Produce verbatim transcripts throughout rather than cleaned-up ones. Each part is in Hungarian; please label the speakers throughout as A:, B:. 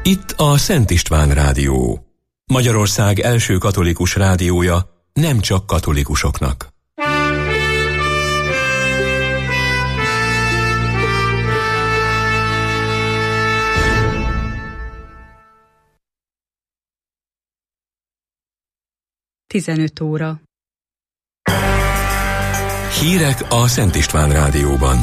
A: Itt a Szent István Rádió. Magyarország első katolikus rádiója, nem csak katolikusoknak.
B: tizenöt óra.
A: Hírek a Szent István Rádióban.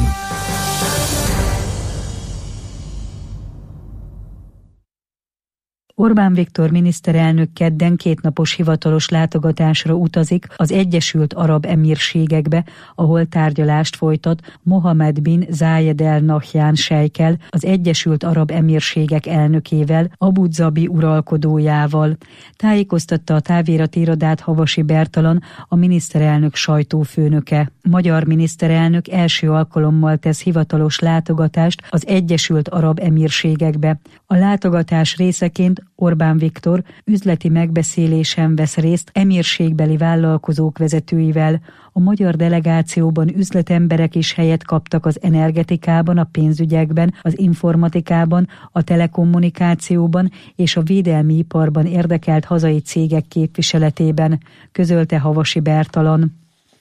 C: Orbán Viktor miniszterelnök kedden kétnapos hivatalos látogatásra utazik az Egyesült Arab Emírségekbe, ahol tárgyalást folytat Mohammed bin Zayed Al Nahyan sejkkel, az Egyesült Arab Emírségek elnökével, Abu Dhabi uralkodójával. Tájékoztatta a távirati irodát Havasi Bertalan, a miniszterelnök sajtófőnöke. Magyar miniszterelnök első alkalommal tesz hivatalos látogatást az Egyesült Arab Emírségekbe. A látogatás részeként Orbán Viktor üzleti megbeszélésen vesz részt emírségbeli vállalkozók vezetőivel. A magyar delegációban üzletemberek is helyet kaptak az energetikában, a pénzügyekben, az informatikában, a telekommunikációban és a védelmi iparban érdekelt hazai cégek képviseletében, közölte Havasi Bertalan.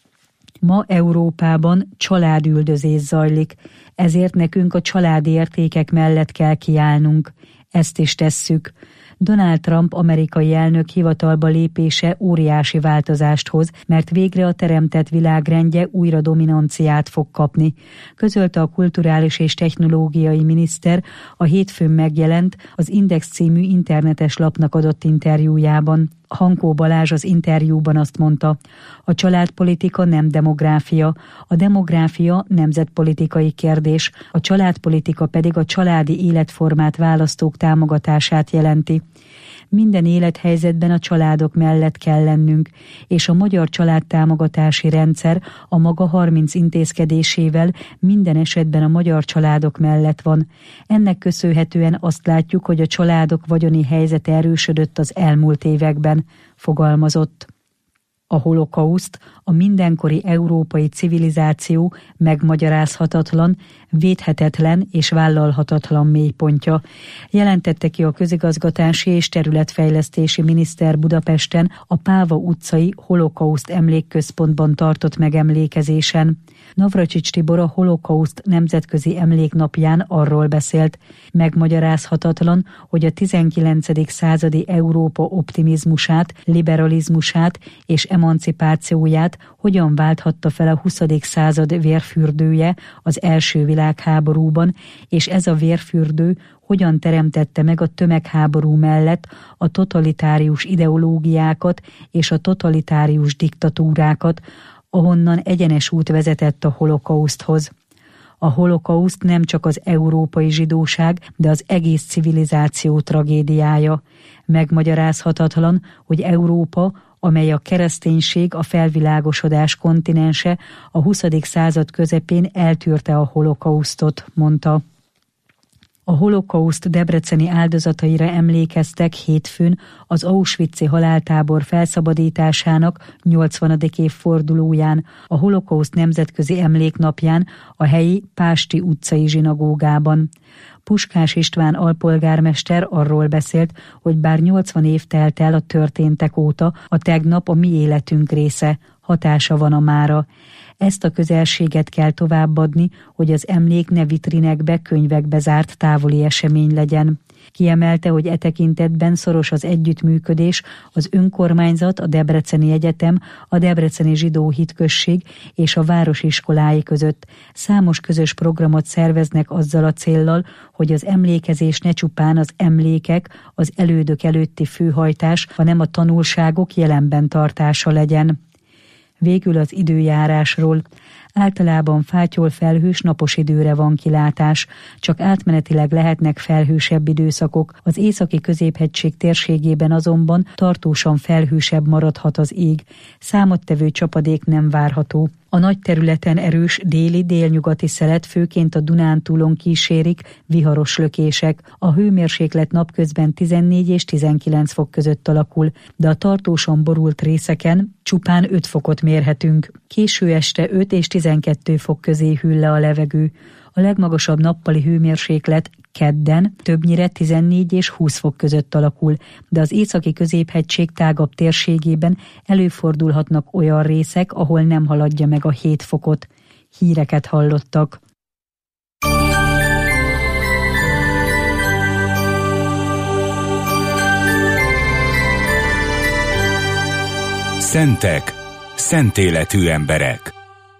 C: Ma Európában családüldözés zajlik, ezért nekünk a családi értékek mellett kell kiállnunk. Ezt is tesszük. Donald Trump amerikai elnök hivatalba lépése óriási változást hoz, mert végre a teremtett világrendje újra dominanciát fog kapni, közölte a kulturális és technológiai miniszter a hétfőn megjelent az Index című internetes lapnak adott interjújában. Hankó Balázs az interjúban azt mondta, a családpolitika nem demográfia, a demográfia nemzetpolitikai kérdés, a családpolitika pedig a családi életformát választók támogatását jelenti. Minden élethelyzetben a családok mellett kell lennünk, és a magyar családtámogatási rendszer a maga harminc intézkedésével minden esetben a magyar családok mellett van. Ennek köszönhetően azt látjuk, hogy a családok vagyoni helyzete erősödött az elmúlt években, fogalmazott. A holokauszt, a mindenkori európai civilizáció megmagyarázhatatlan, védhetetlen és vállalhatatlan mélypontja, jelentette ki a közigazgatási és területfejlesztési miniszter Budapesten a Páva utcai holokauszt emlékközpontban tartott megemlékezésen. Navracsics Tibor a holokauszt nemzetközi emléknapján arról beszélt, megmagyarázhatatlan, hogy a tizenkilencedik századi Európa optimizmusát, liberalizmusát és emancipációját hogyan válthatta fel a huszadik század vérfürdője az első világháborúban, és ez a vérfürdő hogyan teremtette meg a tömegháború mellett a totalitárius ideológiákat és a totalitárius diktatúrákat, ahonnan egyenes út vezetett a holokauszthoz. A holokauszt nem csak az európai zsidóság, de az egész civilizáció tragédiája. Megmagyarázhatatlan, hogy Európa, amely a kereszténység, a felvilágosodás kontinense, a huszadik század közepén eltűrte a holokausztot, mondta. A holokauszt debreceni áldozataira emlékeztek hétfőn az auschwitzi haláltábor felszabadításának nyolcvanadik évfordulóján, a holokauszt nemzetközi emléknapján a helyi Pásti utcai zsinagógában. Puskás István alpolgármester arról beszélt, hogy bár nyolcvan év telt el a történtek óta, a tegnap a mi életünk része, hatása van a mára. Ezt a közelséget kell továbbadni, hogy az emlék ne vitrinekbe, könyvekbe zárt távoli esemény legyen. Kiemelte, hogy e tekintetben szoros az együttműködés az önkormányzat, a Debreceni Egyetem, a Debreceni Zsidó Hitközség és a városiskolái között. Számos közös programot szerveznek azzal a céllal, hogy az emlékezés ne csupán az emlékek, az elődök előtti főhajtás, hanem a tanulságok jelenben tartása legyen. Végül az időjárásról. Általában fátyol felhős napos időre van kilátás, csak átmenetileg lehetnek felhősebb időszakok, az északi középhegység térségében azonban tartósan felhősebb maradhat az ég, számottevő csapadék nem várható. A nagy területen erős déli-délnyugati szelet főként a Dunántúlon kísérik viharos lökések. A hőmérséklet napközben tizennégy és tizenkilenc fok között alakul, de a tartósan borult részeken csupán öt fokot mérhetünk. Késő este öt és tizenkettő fok közé hűl le a levegő. A legmagasabb nappali hőmérséklet Kedden többnyire tizennégy és húsz fok között alakul, de az északi középhegység tágabb térségében előfordulhatnak olyan részek, ahol nem haladja meg a hét fokot. Híreket hallottak.
D: Szentek, szentéletű emberek.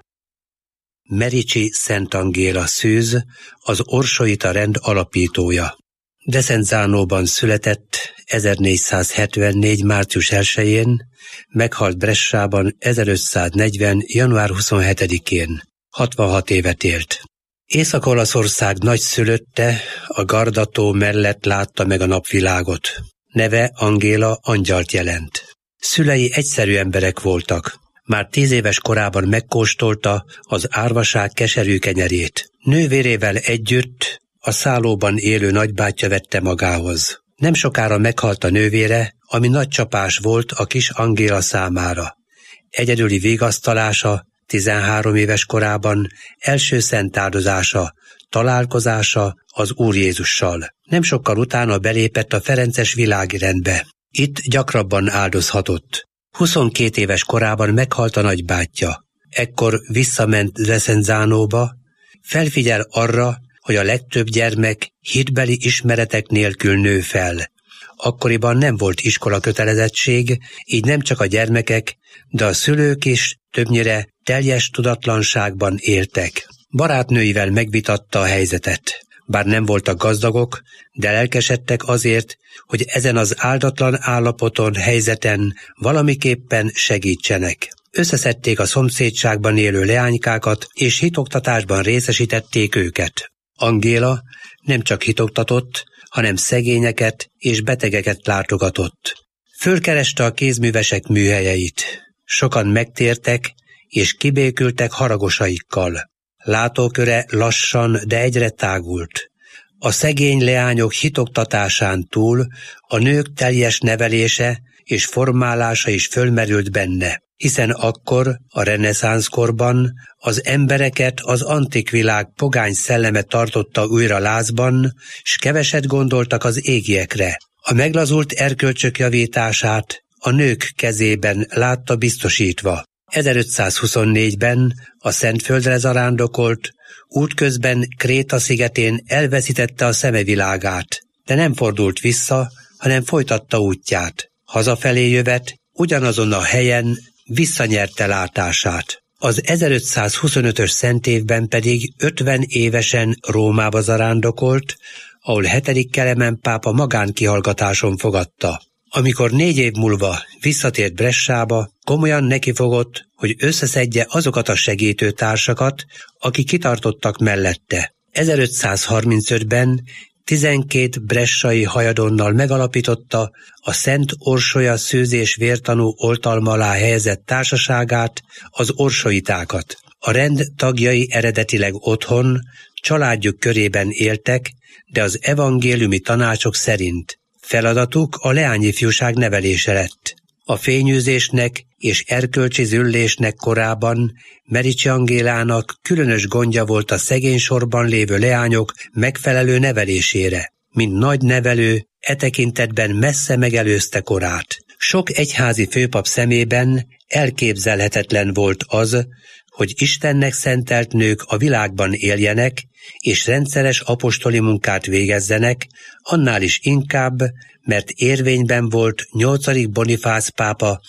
E: Mericsi Szent Angéla Szűz, az orsoita rend alapítója. Desenzánóban született ezernégyszázhetvennégy. március elsején, meghalt Bressában ezerötszáznegyven. január huszonhetedikén. hatvanhat évet élt. Észak-Olaszország nagyszülötte a Garda-tó mellett látta meg a napvilágot. Neve Angéla, angyalt jelent. Szülei egyszerű emberek voltak. Már tíz éves korában megkóstolta az árvaság keserű kenyerét. Nővérével együtt a szállóban élő nagybátyja vette magához. Nem sokára meghalt a nővére, ami nagy csapás volt a kis Angéla számára. Egyedüli vigasztalása, tizenhárom éves korában első szent áldozása, találkozása az Úr Jézussal. Nem sokkal utána belépett a ferences világi rendbe. Itt gyakrabban áldozhatott. huszonkét éves korában meghalt a nagybátyja. Ekkor visszament Desenzánóba, felfigyel arra, hogy a legtöbb gyermek hitbeli ismeretek nélkül nő fel. Akkoriban nem volt iskola kötelezettség, így nem csak a gyermekek, de a szülők is többnyire teljes tudatlanságban éltek. Barátnőivel megvitatta a helyzetet. Bár nem voltak gazdagok, de lelkesedtek azért, hogy ezen az áldatlan állapoton, helyzeten valamiképpen segítsenek. Összeszedték a szomszédságban élő leánykákat, és hitoktatásban részesítették őket. Angéla nem csak hitoktatott, hanem szegényeket és betegeket látogatott. Fölkereste a kézművesek műhelyeit. Sokan megtértek, és kibékültek haragosaikkal. Látóköre lassan, de egyre tágult. A szegény leányok hitoktatásán túl a nők teljes nevelése és formálása is fölmerült benne, hiszen akkor, a reneszánszkorban az embereket az antik világ pogány szelleme tartotta újra lázban, s keveset gondoltak az égiekre. A meglazult erkölcsök javítását a nők kezében látta biztosítva. ezerötszázhuszonnégyben a Szentföldre zarándokolt, útközben Kréta szigetén elveszítette a szemevilágát, de nem fordult vissza, hanem folytatta útját. Hazafelé jövet, ugyanazon a helyen visszanyerte látását. Az ezerötszázhuszonötös szentévben pedig ötven évesen Rómába zarándokolt, ahol hetedik Kelemen pápa magánkihallgatáson fogadta. Amikor négy év múlva visszatért Bressába, komolyan nekifogott, hogy összeszedje azokat a segítő társakat, akik kitartottak mellette. ezerötszázharmincötben tizenkét bressai hajadonnal megalapította a Szent Orsolya Szűz és Vértanú oltalma alá helyezett társaságát, az orsoitákat. A rend tagjai eredetileg otthon, családjuk körében éltek, de az evangéliumi tanácsok szerint feladatuk a leányifjúság nevelése lett. A fényűzésnek és erkölcsi züllésnek korában Mericsi Angélának különös gondja volt a szegény sorban lévő leányok megfelelő nevelésére. Mint nagy nevelő, e tekintetben messze megelőzte korát. Sok egyházi főpap szemében elképzelhetetlen volt az, hogy Istennek szentelt nők a világban éljenek, és rendszeres apostoli munkát végezzenek, annál is inkább, mert érvényben volt nyolcadik Bonifác pápa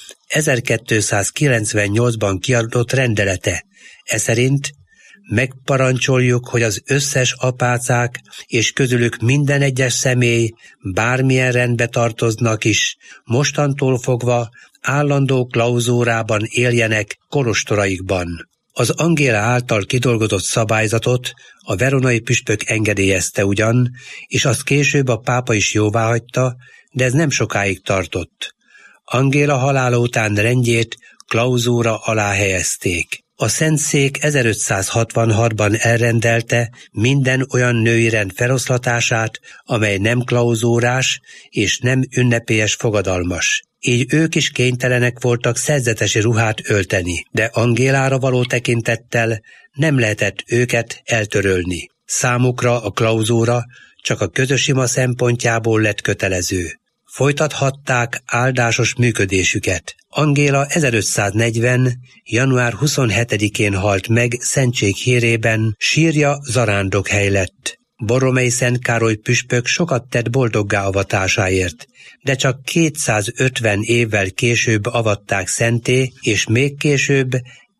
E: ezerkétszázkilencvennyolcban kiadott rendelete. Eszerint megparancsoljuk, hogy az összes apácák és közülük minden egyes személy, bármilyen rendbe tartoznak is, mostantól fogva állandó klauzúrában éljenek kolostoraikban. Az Angéla által kidolgozott szabályzatot a veronai püspök engedélyezte ugyan, és azt később a pápa is jóváhagyta, de ez nem sokáig tartott. Angéla halála után rendjét klauzúra alá helyezték. A Szentszék ezerötszázhatvanhatban elrendelte minden olyan női rend feloszlatását, amely nem klauzúrás és nem ünnepélyes fogadalmas. Így ők is kénytelenek voltak szerzetesi ruhát ölteni, de Angélára való tekintettel nem lehetett őket eltörölni. Számukra a klauzúra csak a közös ima szempontjából lett kötelező. Folytathatták áldásos működésüket. Angéla ezerötszáznegyven. január huszonhetedikén halt meg Szentség hírében, sírja zarándokhely lett. Borromei Szent Károly püspök sokat tett boldoggá avatásáért, de csak kétszázötven évvel később avatták szentté, és még később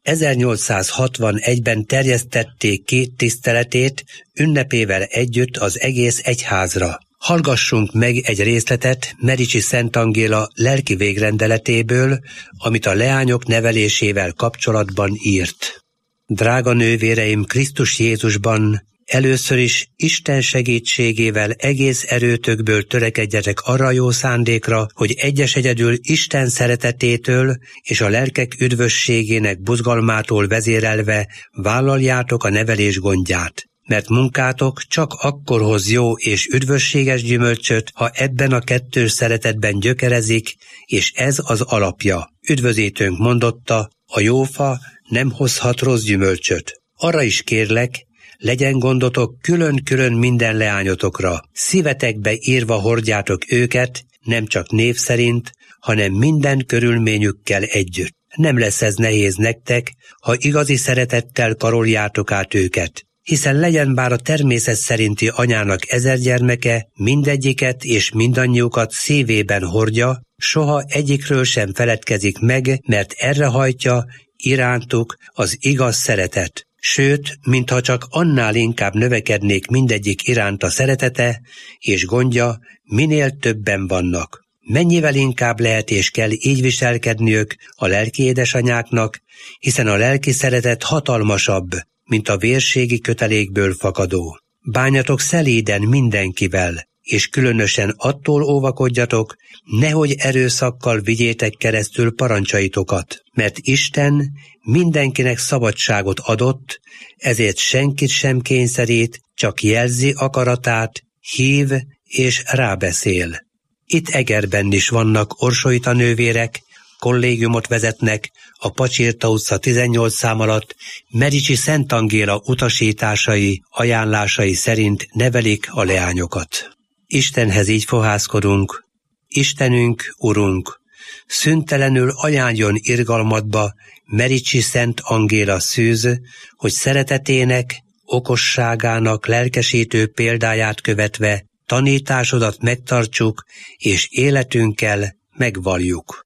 E: ezernyolcszázhatvanegyben terjesztették ki tiszteletét ünnepével együtt az egész egyházra. Hallgassunk meg egy részletet Mericsi Szent Angéla lelki végrendeletéből, amit a leányok nevelésével kapcsolatban írt. Drága nővéreim Krisztus Jézusban, először is Isten segítségével egész erőtökből törekedjetek arra a jó szándékra, hogy egyes egyedül Isten szeretetétől és a lelkek üdvösségének buzgalmától vezérelve vállaljátok a nevelés gondját. Mert munkátok csak akkor hoz jó és üdvösséges gyümölcsöt, ha ebben a kettős szeretetben gyökerezik, és ez az alapja. Üdvözítőnk mondotta, a jófa nem hozhat rossz gyümölcsöt. Arra is kérlek, legyen gondotok külön-külön minden leányotokra. Szívetekbe írva hordjátok őket, nem csak név szerint, hanem minden körülményükkel együtt. Nem lesz ez nehéz nektek, ha igazi szeretettel karoljátok át őket. Hiszen legyen bár a természet szerinti anyának ezer gyermeke, mindegyiket és mindannyiukat szívében hordja, soha egyikről sem feledkezik meg, mert erre hajtja irántuk az igaz szeretet. Sőt, mintha csak annál inkább növekednék mindegyik iránt a szeretete, és gondja, minél többen vannak. Mennyivel inkább lehet és kell így viselkedniük a lelki édesanyáknak, hiszen a lelki szeretet hatalmasabb, mint a vérségi kötelékből fakadó. Bánjatok szelíden mindenkivel, és különösen attól óvakodjatok, nehogy erőszakkal vigyétek keresztül parancsaitokat, mert Isten mindenkinek szabadságot adott, ezért senkit sem kényszerít, csak jelzi akaratát, hív és rábeszél. Itt Egerben is vannak orsolita nővérek, kollégiumot vezetnek, a Pacsirta utca tizennyolc szám alatt Mericsi Szent Angéla utasításai, ajánlásai szerint nevelik a leányokat. Istenhez így fohászkodunk, Istenünk, Urunk, szüntelenül ajánljon irgalmadba Mericsi Szent Angéla szűz, hogy szeretetének, okosságának lelkesítő példáját követve tanításodat megtartsuk, és életünkkel megvalljuk.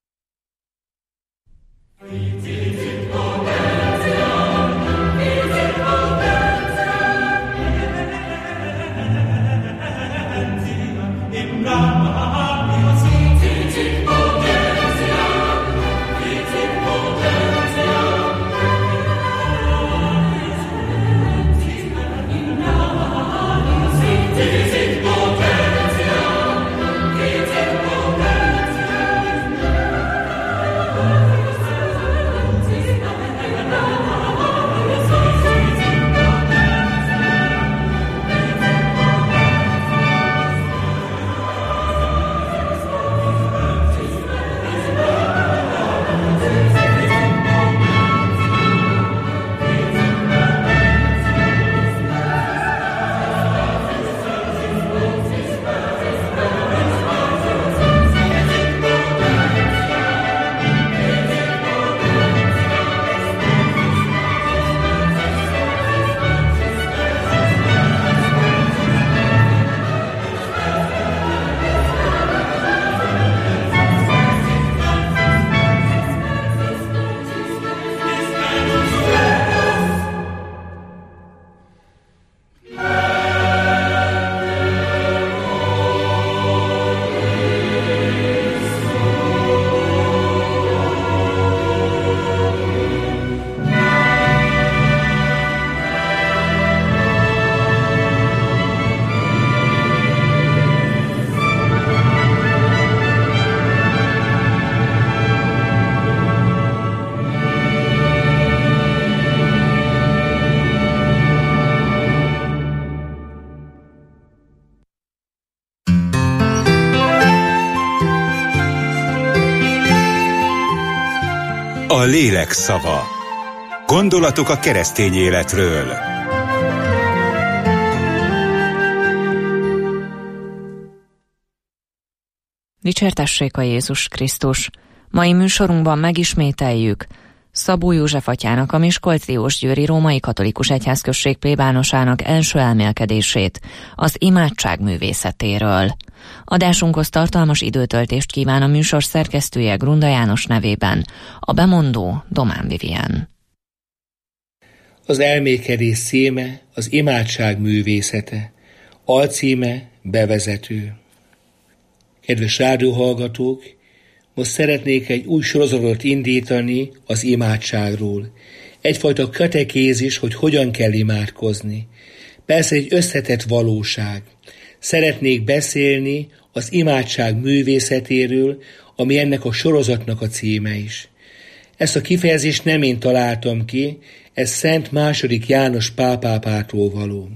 D: A lélek szava. Gondolatok a keresztény életről.
F: Dicsértessék a Jézus Krisztus! Mai műsorunkban megismételjük Szabó József atyának, a Miskolc-Diósgyőri Római Katolikus Egyházközség plébánosának első elmélkedését az imádság művészetéről. Adásunkhoz tartalmas időtöltést kíván a műsor szerkesztője Grunda János nevében, a bemondó Domán Vivien.
G: Az elmélkedés címe az imádság művészete, alcíme bevezető. Kedves rádióhallgatók, most szeretnék egy új sorozatot indítani az imádságról. Egyfajta katekézis, hogy hogyan kell imádkozni. Persze egy összetett valóság. Szeretnék beszélni az imádság művészetéről, ami ennek a sorozatnak a címe is. Ezt a kifejezést nem én találtam ki, ez Szent második János pápától való.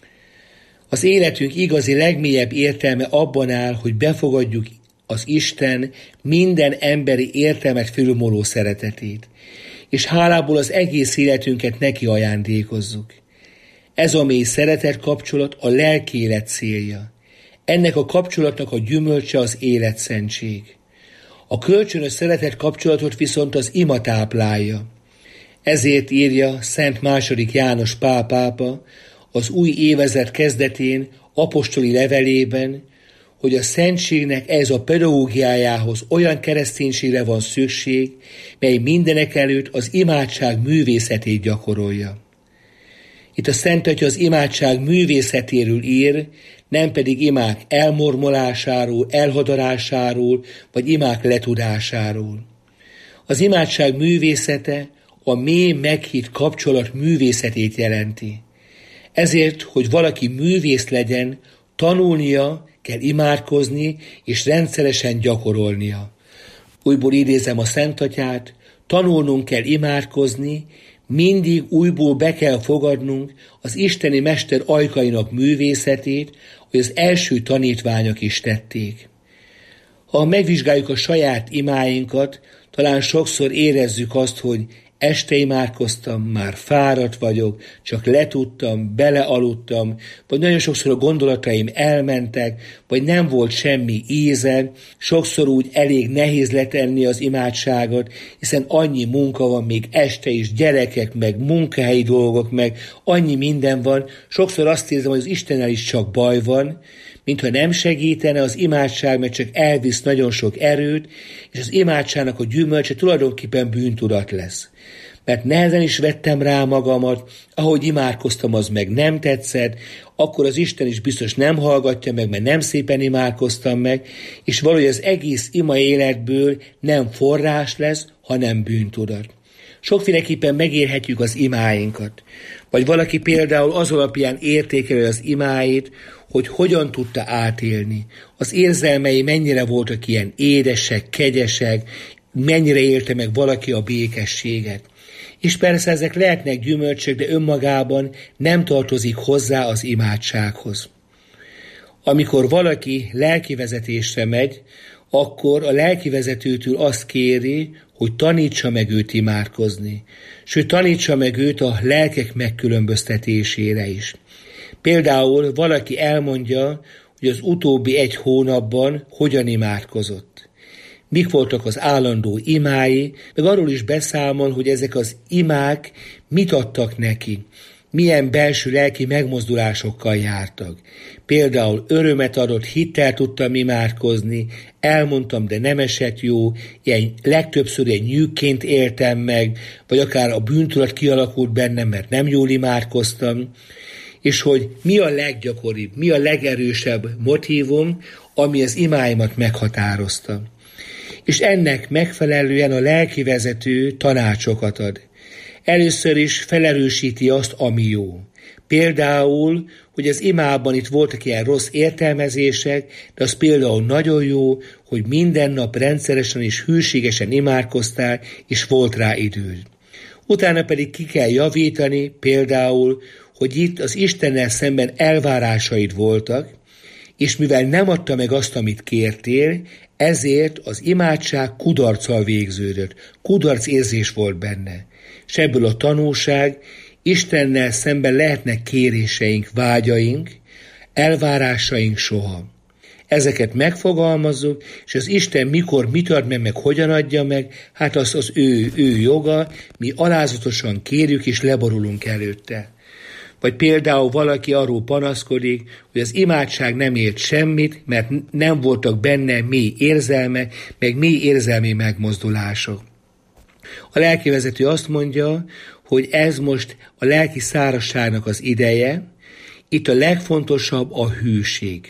G: Az életünk igazi legmélyebb értelme abban áll, hogy befogadjuk az Isten minden emberi értelmet fölülmúló szeretetét, és hálából az egész életünket neki ajándékozzuk. Ez a mély szeretet kapcsolat a lelki élet célja. Ennek a kapcsolatnak a gyümölcse az életszentség. A kölcsönös szeretet kapcsolatot viszont az ima táplálja. Ezért írja Szent második János Pál pápa az új évezred kezdetén apostoli levelében, hogy a szentségnek ez a pedagógiájához olyan kereszténységre van szükség, mely mindenek előtt az imádság művészetét gyakorolja. Itt a Szent Atya az imádság művészetéről ír, nem pedig imák elmormolásáról, elhadarásáról, vagy imák letudásáról. Az imádság művészete a mély meghitt kapcsolat művészetét jelenti. Ezért, hogy valaki művész legyen, tanulnia kell imádkozni, és rendszeresen gyakorolnia. Újból idézem a Szent Atyát, tanulnunk kell imádkozni, mindig újból be kell fogadnunk az isteni mester ajkainak művészetét, hogy az első tanítványok is tették. Ha megvizsgáljuk a saját imáinkat, talán sokszor érezzük azt, hogy este imádkoztam, már fáradt vagyok, csak letudtam, belealudtam, vagy nagyon sokszor a gondolataim elmentek, vagy nem volt semmi íze, sokszor úgy elég nehéz letenni az imádságot, hiszen annyi munka van még este is, gyerekek, meg munkahelyi dolgok, meg annyi minden van, sokszor azt érzem, hogy az Istennel is csak baj van, mintha nem segítene az imádság, mert csak elvisz nagyon sok erőt, és az imádságnak a gyümölcse tulajdonképpen bűntudat lesz. Mert nehezen is vettem rá magamat, ahogy imádkoztam, az meg nem tetszett, akkor az Isten is biztos nem hallgatja meg, mert nem szépen imádkoztam meg, és valahogy az egész ima életből nem forrás lesz, hanem bűntudat. Sokféleképpen megérhetjük az imáinkat. Vagy valaki például az alapján értékelő az imáit, hogy hogyan tudta átélni. Az érzelmei mennyire voltak ilyen édesek, kegyesek, mennyire élte meg valaki a békességet. És persze ezek lehetnek gyümölcsök, de önmagában nem tartozik hozzá az imádsághoz. Amikor valaki lelkivezetésre megy, akkor a lelkivezetőtől azt kéri, hogy tanítsa meg őt imádkozni, sőt tanítsa meg őt a lelkek megkülönböztetésére is. Például valaki elmondja, hogy az utóbbi egy hónapban hogyan imádkozott. Mik voltak az állandó imái, meg arról is beszámol, hogy ezek az imák mit adtak neki, milyen belső lelki megmozdulásokkal jártak. Például örömet adott, hittel tudtam imádkozni, elmondtam, de nem esett jó, ilyen legtöbbször egy nyűgként éltem meg, vagy akár a bűntudat kialakult bennem, mert nem jól imádkoztam, és hogy mi a leggyakoribb, mi a legerősebb motívum, ami az imáimat meghatározta. És ennek megfelelően a lelkivezető tanácsokat ad. Először is felerősíti azt, ami jó. Például, hogy az imában itt voltak ilyen rossz értelmezések, de az például nagyon jó, hogy minden nap rendszeresen és hűségesen imádkoztál, és volt rá időd. Utána pedig ki kell javítani, például, hogy itt az Istennel szemben elvárásaid voltak, és mivel nem adta meg azt, amit kértél, ezért az imádság kudarccal végződött. Kudarc érzés volt benne. És ebből a tanulság, Istennel szemben lehetnek kéréseink, vágyaink, elvárásaink soha. ezeket megfogalmazzuk, és az Isten mikor mit ad meg, meg hogyan adja meg, hát az az ő, ő joga, mi alázatosan kérjük és leborulunk előtte. Vagy például valaki arról panaszkodik, hogy az imádság nem ért semmit, mert nem voltak benne mély érzelmek, meg mély érzelmi megmozdulások. A lelkivezető azt mondja, hogy ez most a lelki szárazságnak az ideje, itt a legfontosabb a hűség.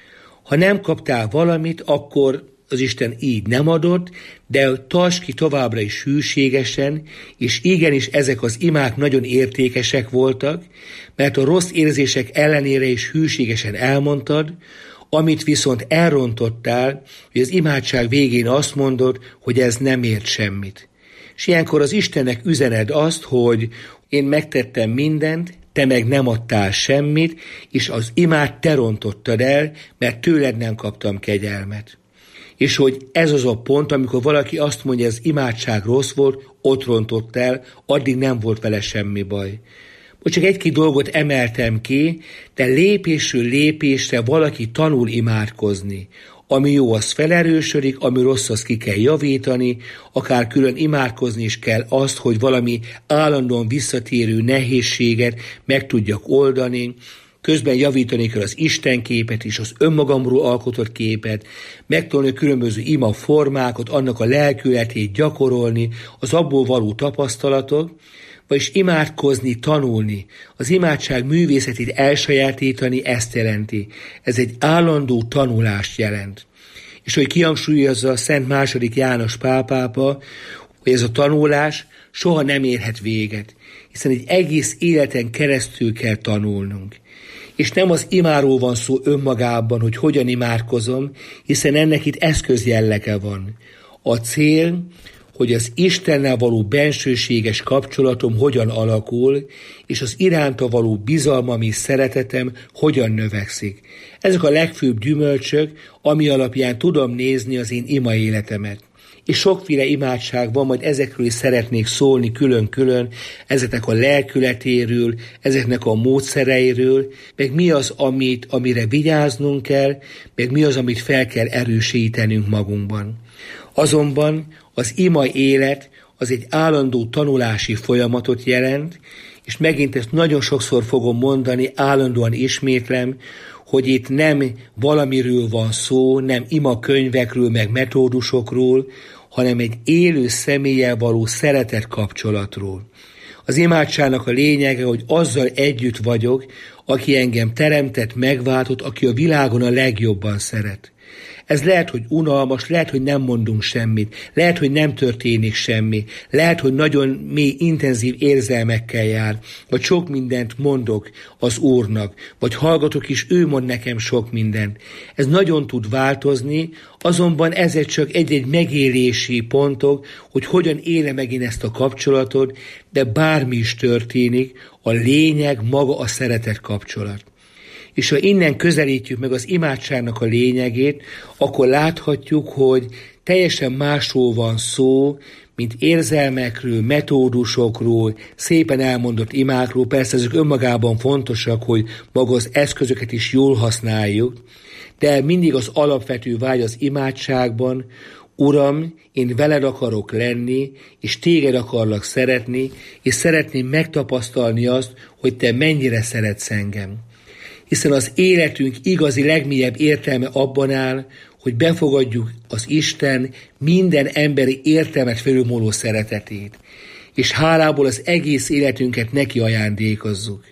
G: Ha nem kaptál valamit, akkor az Isten így nem adott, de tartsd ki továbbra is hűségesen, és igenis ezek az imák nagyon értékesek voltak, mert a rossz érzések ellenére is hűségesen elmondtad, amit viszont elrontottál, hogy az imádság végén azt mondod, hogy ez nem ért semmit. És ilyenkor az Istennek üzened azt, hogy én megtettem mindent, te meg nem adtál semmit, és az imát te rontottad el, mert tőled nem kaptam kegyelmet. És hogy ez az a pont, amikor valaki azt mondja, hogy az imádság rossz volt, ott rontott el, addig nem volt vele semmi baj. Most csak egy-két dolgot emeltem ki, de lépésről lépésre valaki tanul imádkozni. Ami jó, az felerősödik, ami rossz, az ki kell javítani, akár külön imádkozni is kell azt, hogy valami állandóan visszatérő nehézséget meg tudjak oldani, közben javítani kell az Istenképet és az önmagamról alkotott képet, megtanulni különböző ima formákat, annak a lelkületét gyakorolni, az abból való tapasztalatok, vagyis imádkozni, tanulni. Az imádság művészetét elsajátítani ezt jelenti. Ez egy állandó tanulást jelent. És hogy kihangsúlyozza a Szent második János Pálpápa, hogy ez a tanulás soha nem érhet véget, hiszen egy egész életen keresztül kell tanulnunk. És nem az imáról van szó önmagában, hogy hogyan imádkozom, hiszen ennek itt eszközjellege van. A cél, hogy az Istennel való bensőséges kapcsolatom hogyan alakul, és az iránta való bizalmam és szeretetem hogyan növekszik. Ezek a legfőbb gyümölcsök, ami alapján tudom nézni az én ima életemet. És sokféle imádság van, majd ezekről is szeretnék szólni külön-külön, ezeknek a lelkületéről, ezeknek a módszereiről, meg mi az, amit, amire vigyáznunk kell, meg mi az, amit fel kell erősítenünk magunkban. Azonban az ima élet az egy állandó tanulási folyamatot jelent, és megint ezt nagyon sokszor fogom mondani, állandóan ismétlem, hogy itt nem valamiről van szó, nem ima könyvekről, meg metódusokról, hanem egy élő személlyel való szeretet kapcsolatról. Az imádságnak a lényege, hogy azzal együtt vagyok, aki engem teremtett, megváltott, aki a világon a legjobban szeret. Ez lehet, hogy unalmas, lehet, hogy nem mondunk semmit, lehet, hogy nem történik semmi, lehet, hogy nagyon mély, intenzív érzelmekkel jár, vagy sok mindent mondok az Úrnak, vagy hallgatok is, ő mond nekem sok mindent. Ez nagyon tud változni, azonban ezek csak egy-egy megélési pontok, hogy hogyan élem meg én ezt a kapcsolatot, de bármi is történik, a lényeg maga a szeretet kapcsolat. És ha innen közelítjük meg az imádságnak a lényegét, akkor láthatjuk, hogy teljesen másról van szó, mint érzelmekről, metódusokról, szépen elmondott imákról. Persze ezek önmagában fontosak, hogy maga az eszközöket is jól használjuk, de mindig az alapvető vágy az imádságban, Uram, én veled akarok lenni, és téged akarlak szeretni, és szeretném megtapasztalni azt, hogy te mennyire szeretsz engem. Hiszen az életünk igazi legmélyebb értelme abban áll, hogy befogadjuk az Isten minden emberi értelmet felülmúló szeretetét, és hálából az egész életünket neki ajándékozzuk.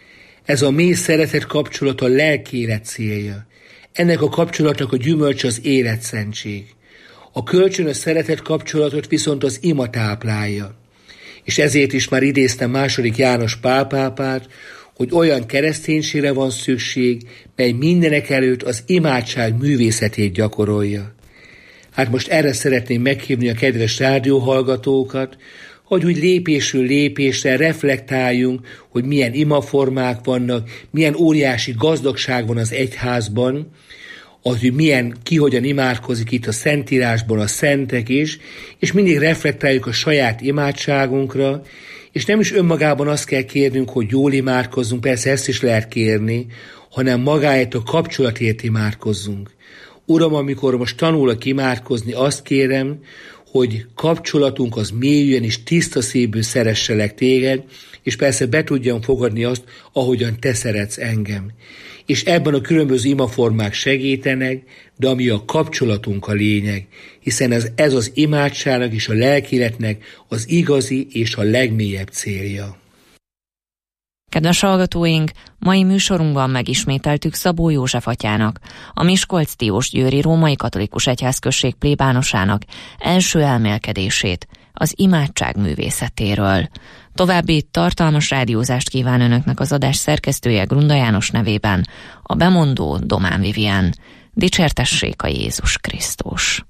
G: Ez a mély szeretet kapcsolat a lelkélet célja. Ennek a kapcsolatnak a gyümölcs az életszentség. A kölcsönös szeretet kapcsolatot viszont az ima táplálja. És ezért is már idéztem második János Pál pápát, hogy olyan kereszténységre van szükség, mely mindenek előtt az imádság művészetét gyakorolja. Hát most erre szeretném meghívni a kedves rádióhallgatókat, hogy úgy lépésről lépésre reflektáljunk, hogy milyen imaformák vannak, milyen óriási gazdagság van az egyházban, az, hogy milyen, ki hogyan imádkozik itt a Szentírásban a szentek is, és mindig reflektáljuk a saját imádságunkra, és nem is önmagában azt kell kérnünk, hogy jól imádkozzunk, persze ezt is lehet kérni, hanem magáért a kapcsolatért imádkozzunk. Uram, amikor most tanulok imádkozni, azt kérem, hogy kapcsolatunk az mélyűen és tiszta szívből szeresselek téged, és persze be tudjam fogadni azt, ahogyan te szeretsz engem. És ebben a különböző imaformák segítenek, de ami a kapcsolatunk a lényeg, hiszen ez, ez az imádságnak és a lelkéletnek az igazi és a legmélyebb célja.
F: Kedves hallgatóink, mai műsorunkban megismételtük Szabó József atyának, a Miskolc-Diósgyőri Római Katolikus Egyházközség plébánosának első elmélkedését, az imádság művészetéről. További tartalmas rádiózást kíván önöknek az adás szerkesztője Grunda János nevében, a bemondó Domán Vivien. Dicsértessék a Jézus Krisztus!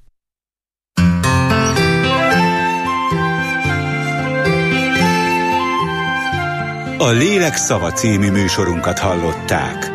D: A Lélek Szava című műsorunkat hallották.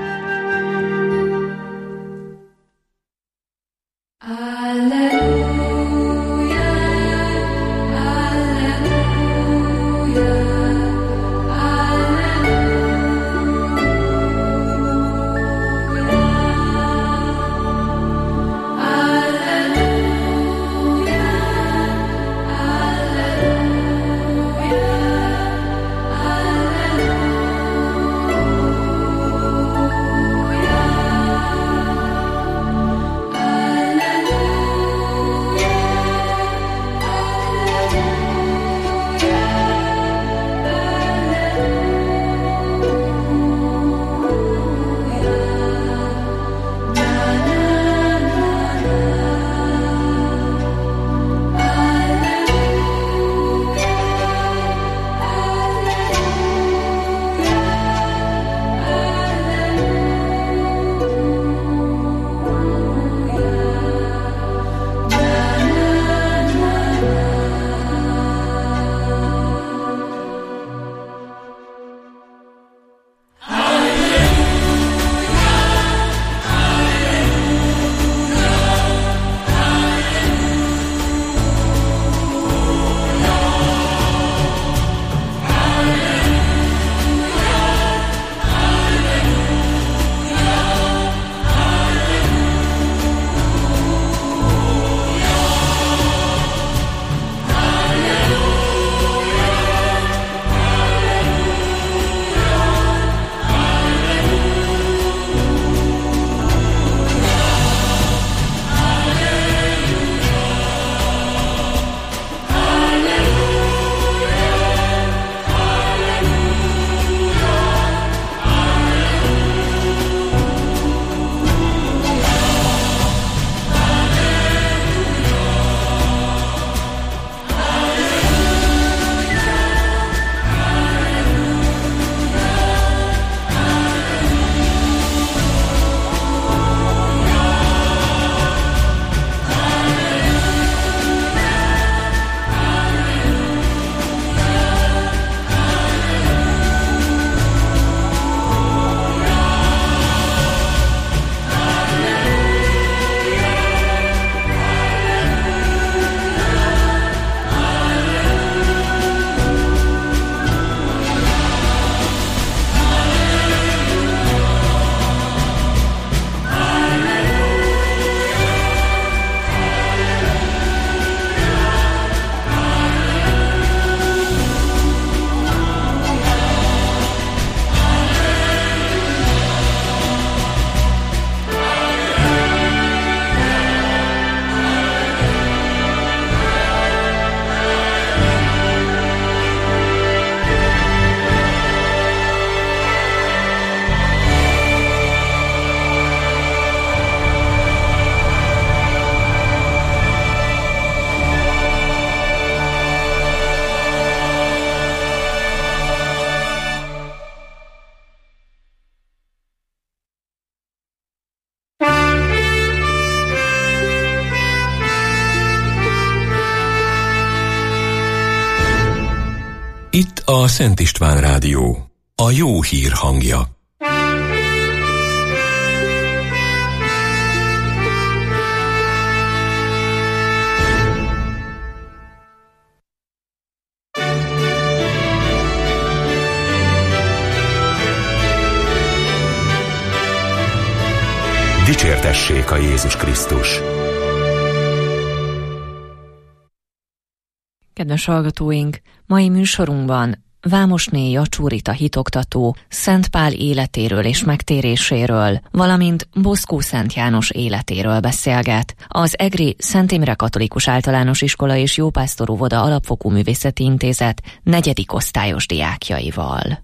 A: Itt a Szent István Rádió, a jó hír hangja. dicsértessék a Jézus Krisztus.
F: Kedves hallgatóink, mai műsorunkban Vámosné Jacsúrita hitoktató Szent Pál életéről és megtéréséről, valamint Boszkó Szent János életéről beszélget. Az egri Szent Imre Katolikus Általános Iskola és Jópásztor óvoda Alapfokú Művészeti Intézet negyedik osztályos diákjaival.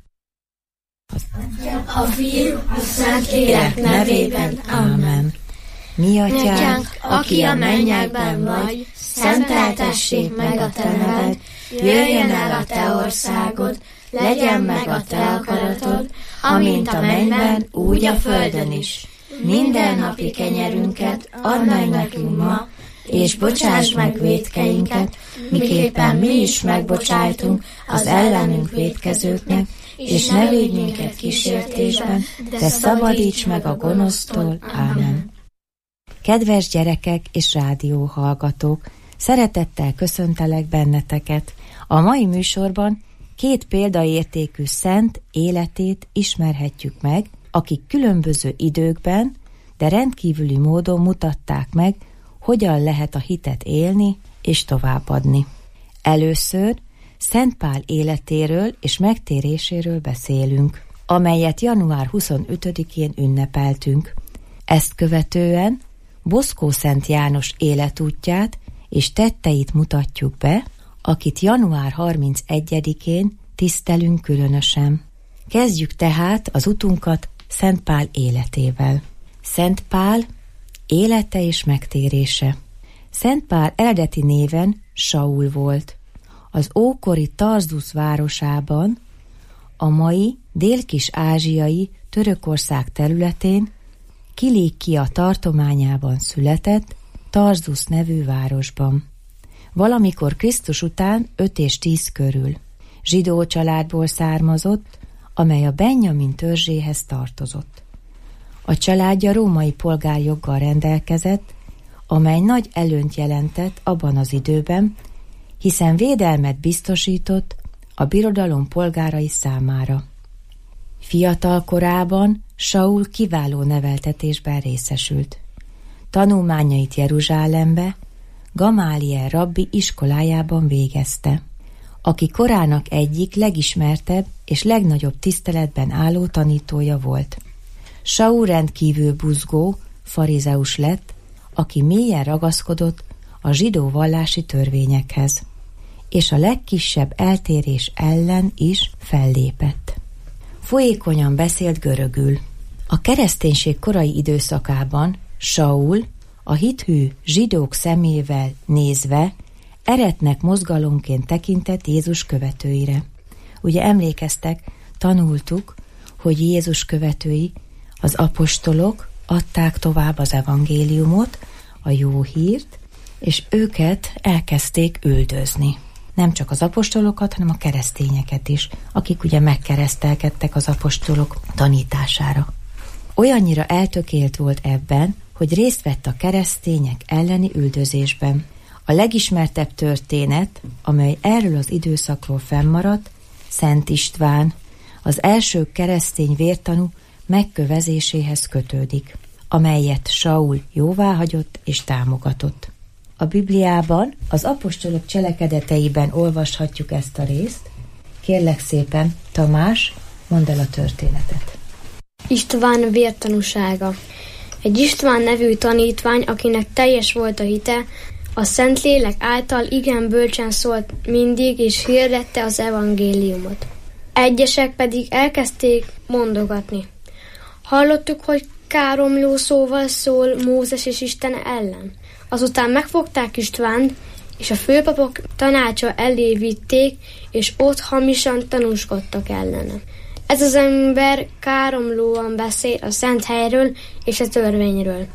H: A Fiú, a Szentlélek nevében. Amen.
I: Mi
H: Atyánk, aki a mennyekben vagy, szenteltessék meg a te neved, jöjjön el a te országod, legyen meg a te akaratod, amint a mennyben, úgy a földön is. Minden napi kenyerünket add meg nekünk ma, és bocsáss meg vétkeinket, miképpen mi is megbocsájtunk az ellenünk vétkezőknek, és ne védj minket kísértésben, de szabadíts meg a gonosztól. Ámen.
I: Kedves gyerekek és rádióhallgatók, szeretettel köszöntelek benneteket. A mai műsorban két példaértékű szent életét ismerhetjük meg, akik különböző időkben, de rendkívüli módon mutatták meg, hogyan lehet a hitet élni és továbbadni. Először Szent Pál életéről és megtéréséről beszélünk, amelyet január huszonötödikén ünnepeltünk. Ezt követően Boszkó Szent János életútját és tetteit mutatjuk be, akit január harmincegyedikén tisztelünk különösen. Kezdjük tehát az utunkat Szent Pál életével. Szent Pál élete és megtérése. Szent Pál eredeti néven Saul volt. Az ókori Tarzus városában, a mai dél-kis-ázsiai Törökország területén, Kilíkia tartományában született, Tarzus nevű városban. Valamikor Krisztus után öt és tíz körül. Zsidó családból származott, amely a Benjamin törzséhez tartozott. A családja római polgárjoggal rendelkezett, amely nagy előnyt jelentett abban az időben, hiszen védelmet biztosított a birodalom polgárai számára. Fiatal korában Saul kiváló neveltetésben részesült. Tanulmányait Jeruzsálembe, Gamáliel rabbi iskolájában végezte, aki korának egyik legismertebb és legnagyobb tiszteletben álló tanítója volt. Saul rendkívül buzgó farizeus lett, aki mélyen ragaszkodott a zsidó vallási törvényekhez, és a legkisebb eltérés ellen is fellépett. Folyékonyan beszélt görögül. A kereszténység korai időszakában Saul a hithű zsidók szemével nézve eretnek mozgalomként tekintett Jézus követőire. Ugye emlékeztek, tanultuk, hogy Jézus követői, az apostolok adták tovább az evangéliumot, a jó hírt, és őket elkezdték üldözni. Nem csak az apostolokat, hanem a keresztényeket is, akik ugye megkeresztelkedtek az apostolok tanítására. Olyannyira eltökélt volt ebben, hogy részt vett a keresztények elleni üldözésben. A legismertebb történet, amely erről az időszakról fennmaradt, Szent István, az első keresztény vértanú megkövezéséhez kötődik, amelyet Saul jóváhagyott és támogatott. A Bibliában, az apostolok cselekedeteiben olvashatjuk ezt a részt. Kérlek szépen, Tamás, mondd el a történetet.
J: István vértanúsága. Egy István nevű tanítvány, akinek teljes volt a hite, a Szentlélek által igen bölcsen szólt mindig, és hirdette az evangéliumot. Egyesek pedig elkezdték mondogatni. Hallottuk, hogy káromló szóval szól Mózes és Isten ellen. Azután megfogták Istvánt, és a főpapok tanácsa elé vitték, és ott hamisan tanúskodtak ellene. Ez az ember káromlóan beszél a szent helyről és a törvényről.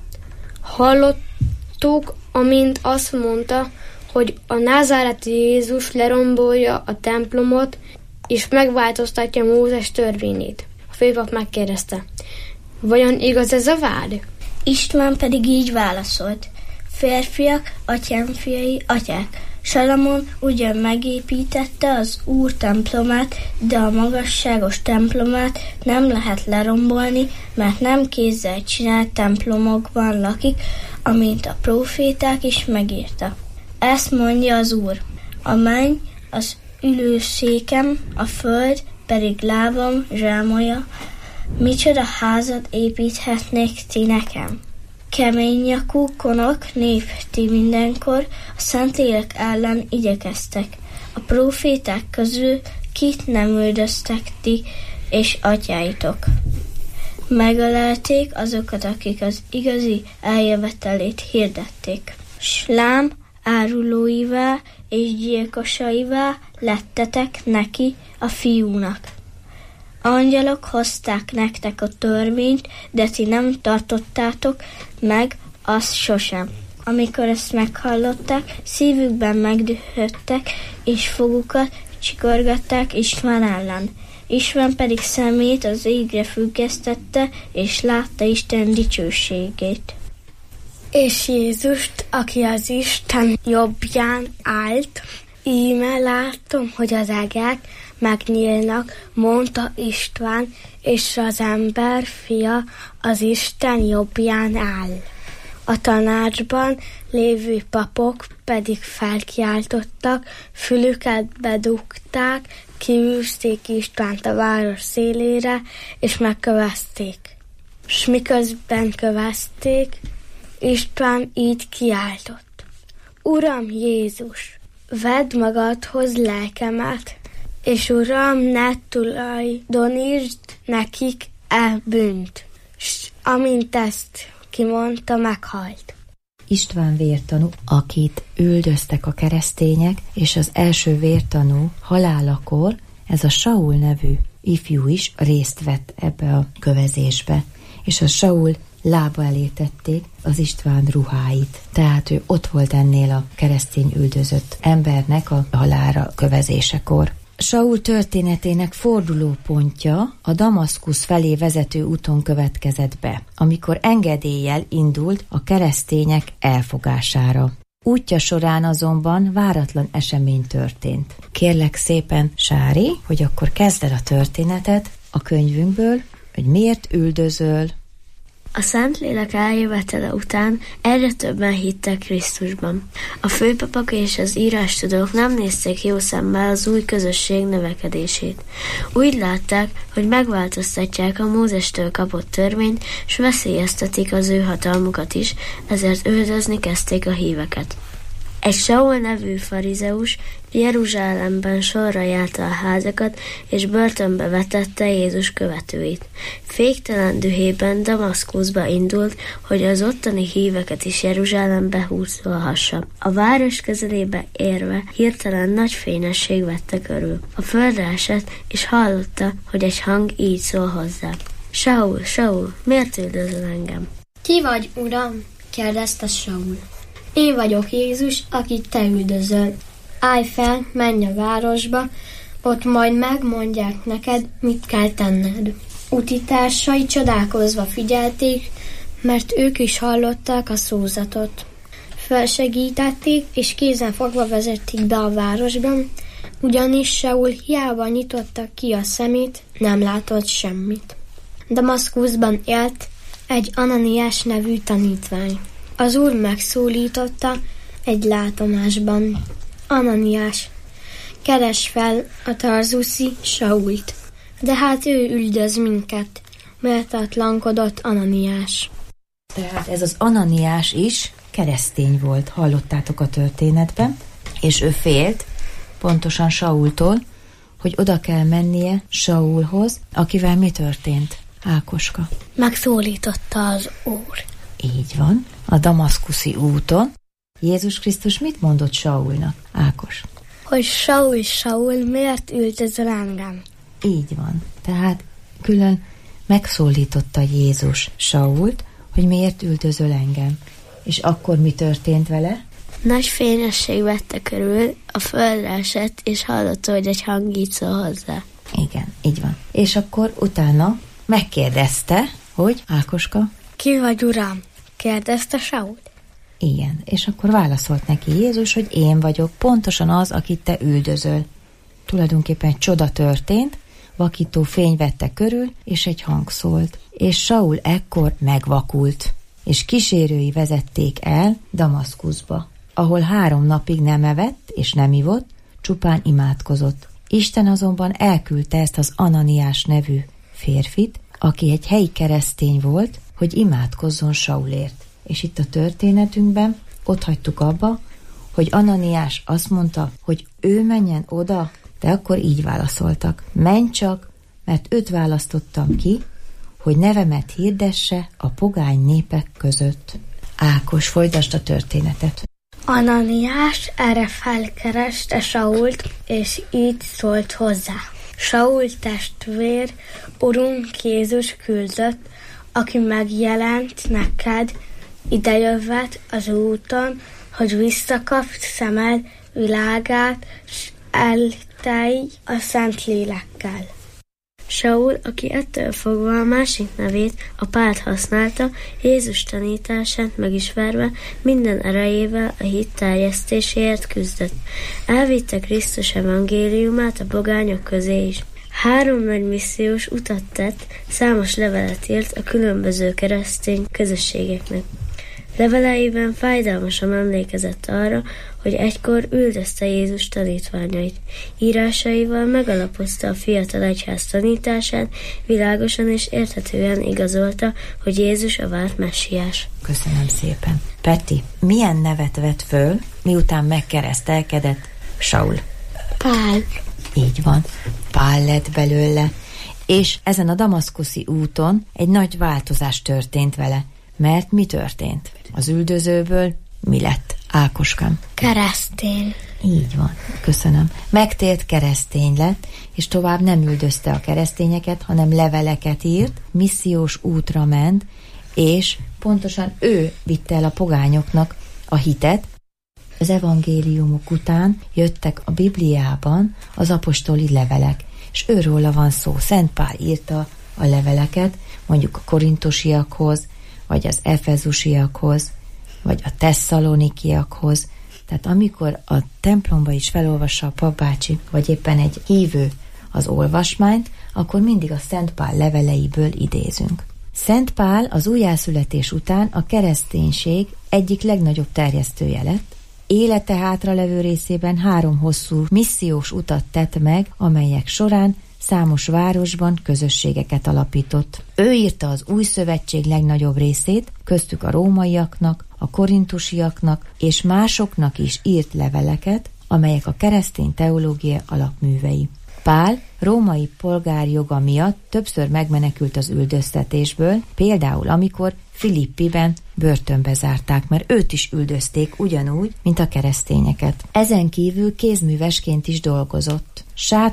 J: Hallottuk, amint azt mondta, hogy a názáreti Jézus lerombolja a templomot, és megváltoztatja Mózes törvényét. A főpap megkérdezte, vajon igaz ez a vád?
H: István pedig így válaszolt, férfiak, atyám fiai, atyák, Salamon ugyan megépítette az Úr templomát, de a magasságos templomát nem lehet lerombolni, mert nem kézzel csinált templomokban lakik, amint a próféták is megírta. Ezt mondja az Úr: a menny az ülőszékem, a föld pedig lábam zsámolja. Micsoda házat építhetnék ti nekem? Keménynyakú konok nép ti mindenkor, a Szentlélek ellen igyekeztek. A próféták közül kit nem üldöztek ti és atyáitok? Megölelték azokat, akik az igazi eljövetelét hirdették. S lám árulóivá és gyilkosaivá lettetek neki, a fiúnak. Angyalok hozták nektek a törvényt, de ti nem tartottátok meg azt sosem. Amikor ezt meghallották, szívükben megdühödtek, és fogukat csikorgatták István ellen. István pedig szemét az égre függesztette, és látta Isten dicsőségét.
J: És Jézust, aki az Isten jobbján állt, íme látom, hogy az egek megnyílnak, mondta István, és az ember fia az Isten jobbján áll. A tanácsban lévő papok pedig felkiáltottak, fülüket bedugták, kiűzték Istvánt a város szélére, és megkövezték. S miközben kövezték, István így kiáltott: Uram Jézus, vedd magadhoz lelkemet, és Uram, ne tulajdonítsd nekik e bűnt. S amint ezt kimondta, meghalt.
I: István vértanú, akit üldöztek a keresztények, és az első vértanú halálakor ez a Saul nevű ifjú is részt vett ebbe a kövezésbe, és a Saul lába elé tették az István ruháit. Tehát ő ott volt ennél a keresztény üldözött embernek a halálra kövezésekor. Saul történetének fordulópontja a Damaszkusz felé vezető úton következett be, amikor engedéllyel indult a keresztények elfogására. Útja során azonban váratlan esemény történt. Kérlek szépen, Sári, hogy akkor kezd el a történetet a könyvünkből, hogy miért üldözöl.
J: A Szentlélek eljövetele után egyre többen hittek Krisztusban. A főpapok és az írástudók nem nézték jó szemmel az új közösség növekedését. Úgy látták, hogy megváltoztatják a Mózestől kapott törvényt, s veszélyeztetik az ő hatalmukat is, ezért üldözni kezdték a híveket. Egy Saul nevű farizeus Jeruzsálemben sorra járta a házakat, és börtönbe vetette Jézus követőit. Féktelen dühében Damaszkuszba indult, hogy az ottani híveket is Jeruzsálembe húzolhassa. A város közelébe érve hirtelen nagy fényesség vette körül. A földre esett, és hallotta, hogy egy hang így szól hozzá: Saul, Saul, miért üldözöl engem?
H: Ki vagy, Uram? kérdezte Saul. Én vagyok Jézus, akit te üldözöl. Állj fel, menj a városba, ott majd megmondják neked, mit kell tenned. Utitársai csodálkozva figyelték, mert ők is hallották a szózatot. Felsegítették, és kézen fogva vezették be a városban, ugyanis Saul hiába nyitotta ki a szemét, nem látott semmit. Damaszkuszban élt egy Ananiás nevű tanítvány. Az Úr megszólította egy látomásban: Ananiás, keresd fel a tarzuszi Sault. De hát ő üldöz minket, méltatlankodott Ananiás.
I: Tehát ez az Ananiás is keresztény volt, hallottátok a történetben, és ő félt pontosan Saultól, hogy oda kell mennie Saulhoz, akivel mi történt, Ákoska?
H: Megszólította az Úr.
I: Így van, a damaszkuszi úton. Jézus Krisztus mit mondott Saulnak, Ákos?
H: Hogy Saul, Saul, miért üldözöl engem?
I: Így van, tehát külön megszólította Jézus Sault, hogy miért üldözöl engem. És akkor mi történt vele?
H: Nagy fényesség vette körül, a földre esett, és hallotta, hogy egy hang így szól hozzá.
I: Igen, így van. És akkor utána megkérdezte, hogy Ákoska?
H: Ki vagy, Uram? kérdezte Saul.
I: Igen, és akkor válaszolt neki Jézus, hogy én vagyok, pontosan az, akit te üldözöl. Tulajdonképpen egy csoda történt, vakító fény vette körül, és egy hang szólt. És Saul ekkor megvakult, és kísérői vezették el Damaszkuszba, ahol három napig nem evett és nem ivott, csupán imádkozott. Isten azonban elküldte ezt az Ananiás nevű férfit, aki egy helyi keresztény volt, hogy imádkozzon Saulért. És itt a történetünkben ott hagytuk abba, hogy Ananiás azt mondta, hogy ő menjen oda, de akkor így válaszoltak. Menj csak, mert őt választottam ki, hogy nevemet hirdesse a pogány népek között. Ákos, folytasd a történetet.
J: Ananiás erre felkereste Sault, és így szólt hozzá. Saul testvér, Urunk Jézus küldött, aki megjelent neked idejövet az úton, hogy visszakapd szemed világát, s eltelj a Szent Lélekkel. Saul, aki ettől fogva a másik nevét, a Pált használta, Jézus tanítását megismerve, minden erejével a hit terjesztéséért küzdött. Elvitte Krisztus evangéliumát a pogányok közé is. Három nagy missziós utat tett, számos levelet írt a különböző keresztény közösségeknek. Leveleiben fájdalmasan emlékezett arra, hogy egykor üldözte Jézus tanítványait. Írásaival megalapozta a fiatal egyház tanítását, világosan és érthetően igazolta, hogy Jézus a várt messiás.
I: Köszönöm szépen. Peti, milyen nevet vett föl, miután megkeresztelkedett Saul?
J: Pál.
I: Így van, Pál lett belőle, és ezen a damaszkuszi úton egy nagy változás történt vele. Mert mi történt? Az üldözőből mi lett? Ákoskám.
J: Keresztény.
I: Így van, köszönöm. Megtért keresztény lett, és tovább nem üldözte a keresztényeket, hanem leveleket írt, missziós útra ment, és pontosan ő vitte el a pogányoknak a hitet. Az evangéliumok után jöttek a Bibliában az apostoli levelek, és őróla van szó. Szent Pál írta a leveleket, mondjuk a korintosiakhoz, vagy az efezusiakhoz, vagy a tesszalonikiakhoz. Tehát amikor a templomba is felolvassa a papbácsi, vagy éppen egy hívő az olvasmányt, akkor mindig a Szent Pál leveleiből idézünk. Szent Pál az újjászületés után a kereszténység egyik legnagyobb terjesztője lett. Élete hátralevő részében három hosszú missziós utat tett meg, amelyek során számos városban közösségeket alapított. Ő írta az új szövetség legnagyobb részét, köztük a rómaiaknak, a korintusiaknak és másoknak is írt leveleket, amelyek a keresztény teológia alapművei. Pál római polgárjoga miatt többször megmenekült az üldöztetésből, például amikor Filippiben börtönbe zárták, mert őt is üldözték ugyanúgy, mint a keresztényeket. Ezen kívül kézművesként is dolgozott.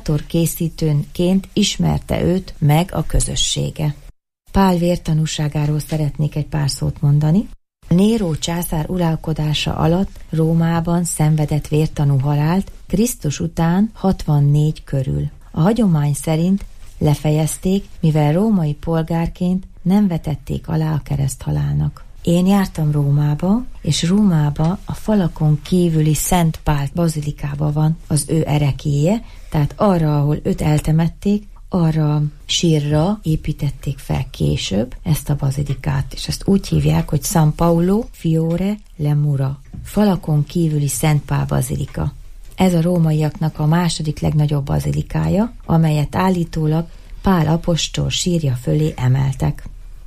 I: Sátorkészítőnként ismerte őt meg a közössége. Pál vértanúságáról szeretnék egy pár szót mondani. Néró császár uralkodása alatt Rómában szenvedett vértanú halált Krisztus után hatvannégy körül. A hagyomány szerint lefejezték, mivel római polgárként nem vetették alá a kereszthalálnak. Én jártam Rómába, és Rómába a falakon kívüli Szent Pál bazilikába van az ő erekélye, tehát arra, ahol őt eltemették, arra sírra építették fel később ezt a bazilikát, és ezt úgy hívják, hogy San Paolo Fiore le Mura, falakon kívüli Szent Pál bazilika. Ez a rómaiaknak a második legnagyobb bazilikája, amelyet állítólag Pál apostol sírja fölé emeltek.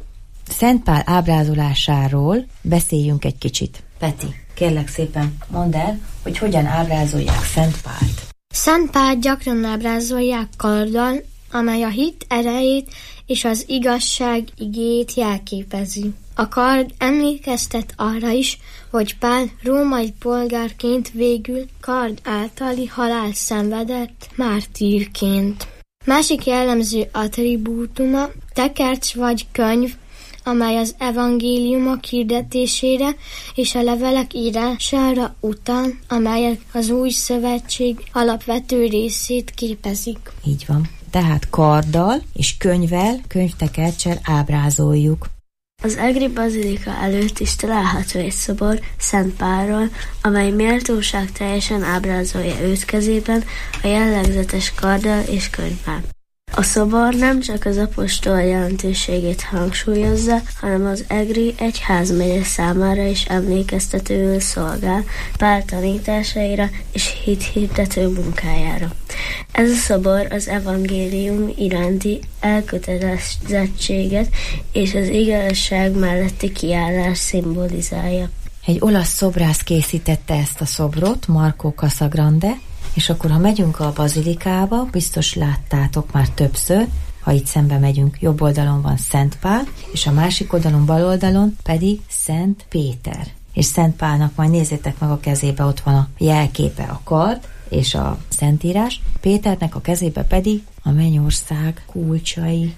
I: Szent Pál ábrázolásáról beszéljünk egy kicsit. Peti, kérlek szépen, mondd el, hogy hogyan ábrázolják Szent Pált.
J: Szent Pált gyakran ábrázolják karddal, amely a hit erejét és az igazság igéjét jelképezi. A kard emlékeztet arra is, hogy Pál római polgárként végül kard általi halált szenvedett mártírként. Másik jellemző attribútuma tekercs vagy könyv, amely az evangéliumok hirdetésére és a levelek írására után, amelyek az új szövetség alapvető részét képezik.
I: Így van. Tehát karddal és könyvvel, könyvtekerccsel ábrázoljuk.
K: Az egri bazilika előtt is található egy szobor Szent Pálról, amely méltóság teljesen ábrázolja őt kezében a jellegzetes karddal és könyvvel. A szobor nem csak az apostol jelentőségét hangsúlyozza, hanem az egri egyházmegye számára is emlékeztetőül szolgál Pál tanításaira és hithirdető munkájára. Ez a szobor az evangélium iránti elkötelezettséget és az igazság melletti kiállást szimbolizálja.
I: Egy olasz szobrász készítette ezt a szobrot, Marco Casagrande, és akkor, ha megyünk a bazilikába, biztos láttátok már többször, ha itt szembe megyünk, jobb oldalon van Szent Pál, és a másik oldalon, bal oldalon pedig Szent Péter. És Szent Pálnak majd nézzétek meg a kezébe, ott van a jelképe, a kard és a szentírás, Péternek a kezébe pedig a mennyország kulcsai.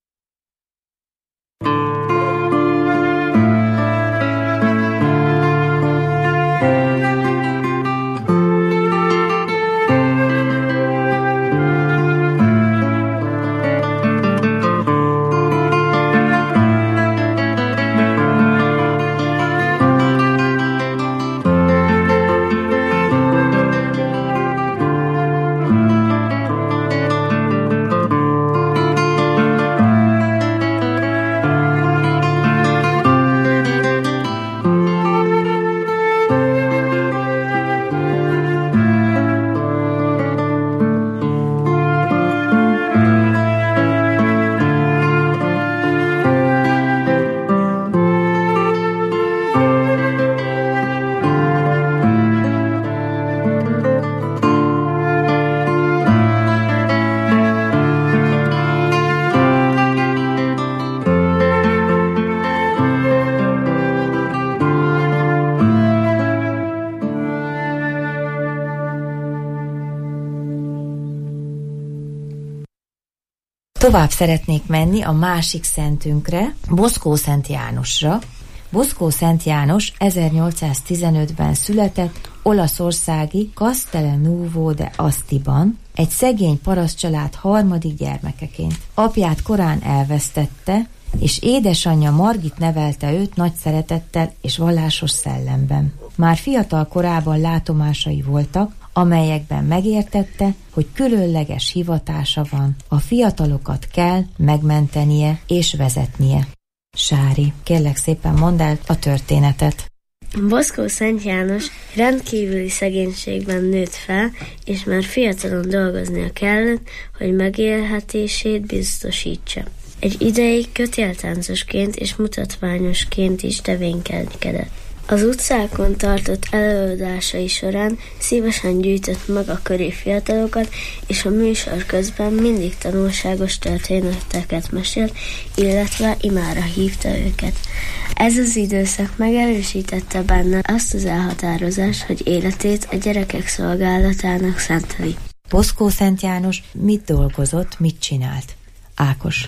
I: Tovább szeretnék menni a másik szentünkre, Bosco Szent Jánosra. Bosco Szent János ezernyolcszáztizenötben született olaszországi Castelnuovo de Astiban, egy szegény parasztcsalád harmadik gyermekeként. Apját korán elvesztette, és édesanyja Margit nevelte őt nagy szeretettel és vallásos szellemben. Már fiatal korában látomásai voltak, amelyekben megértette, hogy különleges hivatása van, a fiatalokat kell megmentenie és vezetnie. Sári, kérlek szépen mondd el a történetet.
K: Bosco Szent János rendkívüli szegénységben nőtt fel, és már fiatalon dolgoznia kellett, hogy megélhetését biztosítsa. Egy ideig kötéltáncosként és mutatványosként is tevékenykedett. Az utcákon tartott előadásai során szívesen gyűjtött maga köré fiatalokat, és a műsor közben mindig tanulságos történeteket mesélt, illetve imára hívta őket. Ez az időszak megerősítette benne azt az elhatározást, hogy életét a gyerekek szolgálatának szenteli.
I: Bosco Szent János mit dolgozott, mit csinált? Ákos.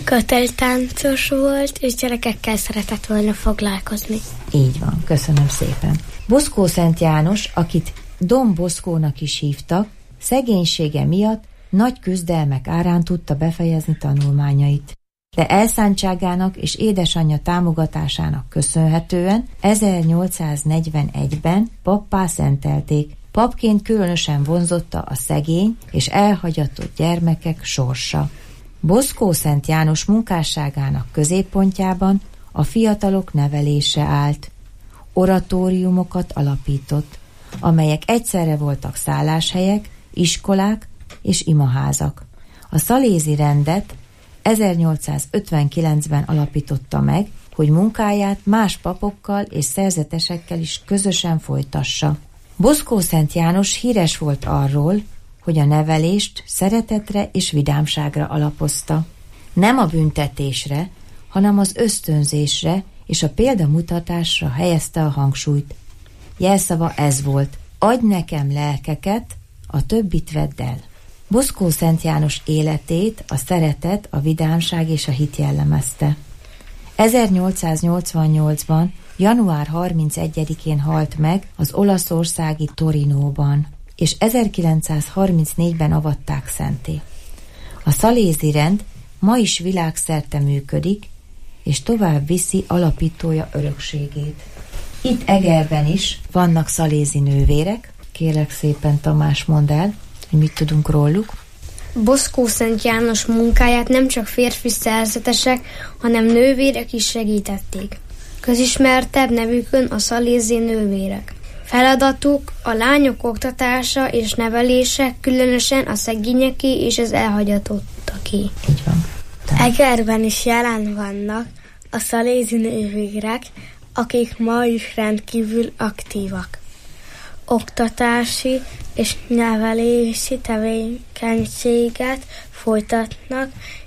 J: Kötéltáncos volt, és gyerekekkel szeretett volna foglalkozni.
I: Így van, köszönöm szépen. Bosco Szent János, akit Don Boscónak is hívtak, szegénysége miatt nagy küzdelmek árán tudta befejezni tanulmányait. De elszántságának és édesanyja támogatásának köszönhetően ezernyolcszáznegyvenegyben pappá szentelték. Papként különösen vonzotta a szegény és elhagyatott gyermekek sorsa. Bosco Szent János munkásságának középpontjában a fiatalok nevelése állt. Oratóriumokat alapított, amelyek egyszerre voltak szálláshelyek, iskolák és imaházak. A szalézi rendet ezernyolcszázötvenkilencben alapította meg, hogy munkáját más papokkal és szerzetesekkel is közösen folytassa. Bosco Szent János híres volt arról, hogy a nevelést szeretetre és vidámságra alapozta. Nem a büntetésre, hanem az ösztönzésre és a példamutatásra helyezte a hangsúlyt. Jelszava ez volt: adj nekem lelkeket, a többit vedd el. Bosco Szent János életét a szeretet, a vidámság és a hit jellemezte. ezernyolcszáznyolcvannyolcban. január harmincegyedikén halt meg az olaszországi Torinóban, és ezerkilencszázharmincnégyben avatták szentté. A szalézi rend ma is világszerte működik, és tovább viszi alapítója örökségét. Itt Egerben is vannak szalézi nővérek. Kérlek szépen, Tamás, mondd el, hogy mit tudunk róluk.
J: Boszkó Szent János munkáját nem csak férfi szerzetesek, hanem nővérek is segítették. Közismertebb nevükön a szalézi nővérek. Feladatuk a lányok oktatása és nevelése, különösen a szegényeké és az elhagyatottaké.
I: Így van.
K: Egerben is jelen vannak a szalézi nővérek, akik ma is rendkívül aktívak. Oktatási és nevelési tevékenységet folytatnak,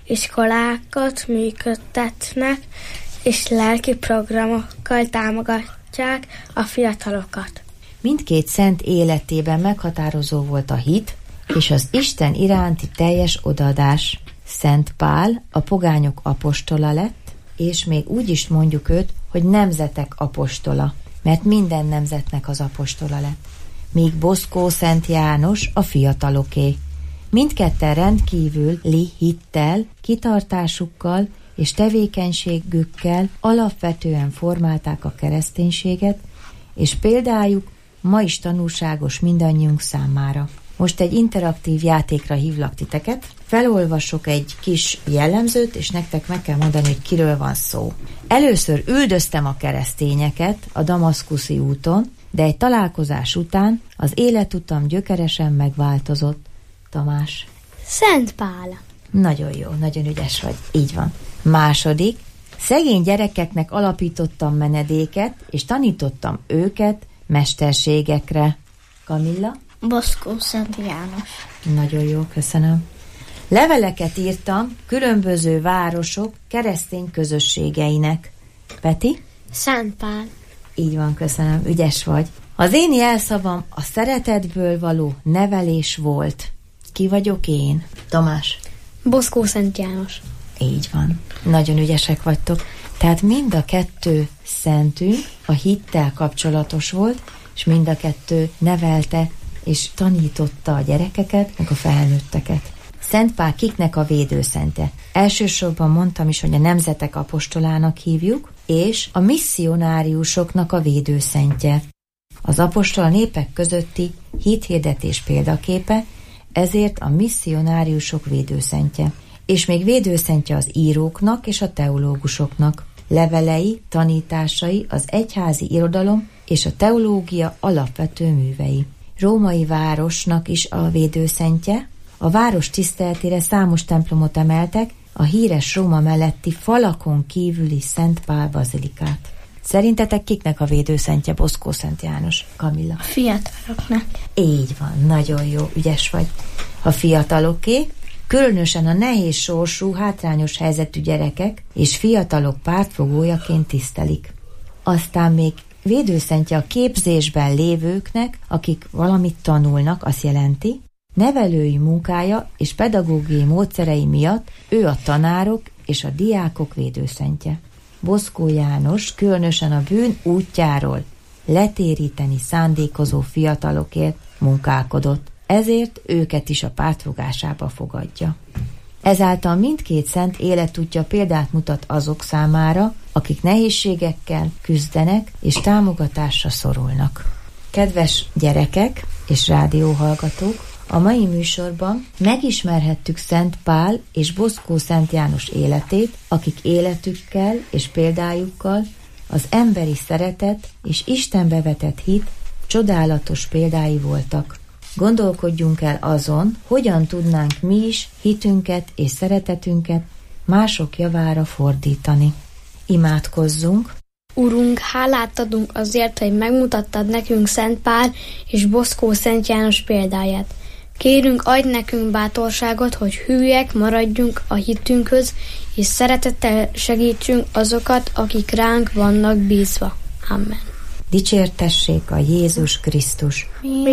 K: iskolákat működtetnek, és lelki programokkal támogatják a fiatalokat.
I: Mindkét szent életében meghatározó volt a hit és az Isten iránti teljes odaadás. Szent Pál a pogányok apostola lett, és még úgy is mondjuk őt, hogy nemzetek apostola, mert minden nemzetnek az apostola lett. Míg Boszkó Szent János a fiataloké. Mindketten rendkívüli hittel, kitartásukkal és tevékenységükkel alapvetően formálták a kereszténységet, és példájuk ma is tanulságos mindannyiunk számára. Most egy interaktív játékra hívlak titeket. Felolvasok egy kis jellemzőt, és nektek meg kell mondani, hogy kiről van szó. Először üldöztem a keresztényeket a damaszkuszi úton, de egy találkozás után az életutam gyökeresen megváltozott. Tamás.
J: Szent Pál.
I: Nagyon jó, nagyon ügyes vagy. Így van. Második. Szegény gyerekeknek alapítottam menedéket, és tanítottam őket mesterségekre. Kamilla.
K: Boszkó Szent János.
I: Nagyon jó, köszönöm. Leveleket írtam különböző városok keresztény közösségeinek. Peti?
J: Szent Pál.
I: Így van, köszönöm, ügyes vagy. Az én jelszavam a szeretetből való nevelés volt. Ki vagyok én? Tamás?
J: Boszkó Szent János.
I: Így van. Nagyon ügyesek vagytok. Tehát mind a kettő szentünk a hittel kapcsolatos volt, és mind a kettő nevelte és tanította a gyerekeket, meg a felnőtteket. Szent Pál kiknek a védőszente? Elsősorban mondtam is, hogy a nemzetek apostolának hívjuk, és a misszionáriusoknak a védőszentje. Az apostol a népek közötti hithirdetés példaképe, ezért a misszionáriusok védőszentje. És még védőszentje az íróknak és a teológusoknak. Levelei, tanításai az egyházi irodalom és a teológia alapvető művei. Római városnak is a védőszentje. A város tiszteletére számos templomot emeltek, a híres Róma melletti falakon kívüli Szent Pál bazilikát. Szerintetek kiknek a védőszentje Boszkó Szent János? Kamilla?
K: A fiataloknak.
I: Így van, nagyon jó, ügyes vagy. A fiataloké, különösen a nehéz sorsú, hátrányos helyzetű gyerekek és fiatalok pártfogójaként tisztelik. Aztán még védőszentje a képzésben lévőknek, akik valamit tanulnak, azt jelenti, nevelői munkája és pedagógiai módszerei miatt ő a tanárok és a diákok védőszentje. Boszkó János különösen a bűn útjáról letéríteni szándékozó fiatalokért munkálkodott, ezért őket is a pártfogásába fogadja. Ezáltal mindkét szent életútja példát mutat azok számára, akik nehézségekkel küzdenek és támogatásra szorulnak. Kedves gyerekek és rádióhallgatók, a mai műsorban megismerhettük Szent Pál és Boszkó Szent János életét, akik életükkel és példájukkal az emberi szeretet és Istenbe vetett hit csodálatos példái voltak. Gondolkodjunk el azon, hogyan tudnánk mi is hitünket és szeretetünket mások javára fordítani. Imádkozzunk!
J: Urunk, hálát adunk azért, hogy megmutattad nekünk Szent Pál és Boszkó Szent János példáját. Kérünk, adj nekünk bátorságot, hogy hűek maradjunk a hitünkhöz, és szeretettel segítsünk azokat, akik ránk vannak bízva. Amen.
I: Dicsértessék a Jézus Krisztus.